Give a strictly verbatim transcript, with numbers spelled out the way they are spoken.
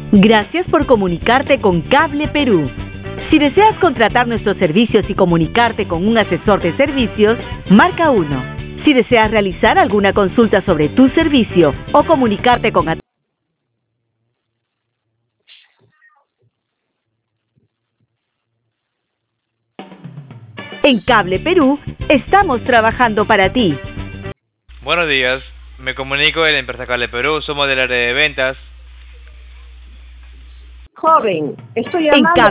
Gracias por comunicarte con Cable Perú. Si deseas contratar nuestros servicios y comunicarte con un asesor de servicios, marca uno. Si deseas realizar alguna consulta sobre tu servicio o comunicarte con... En Cable Perú, estamos trabajando para ti. Buenos días, me comunico de la empresa Cable Perú, somos del área de ventas. Joven, estoy En llamando...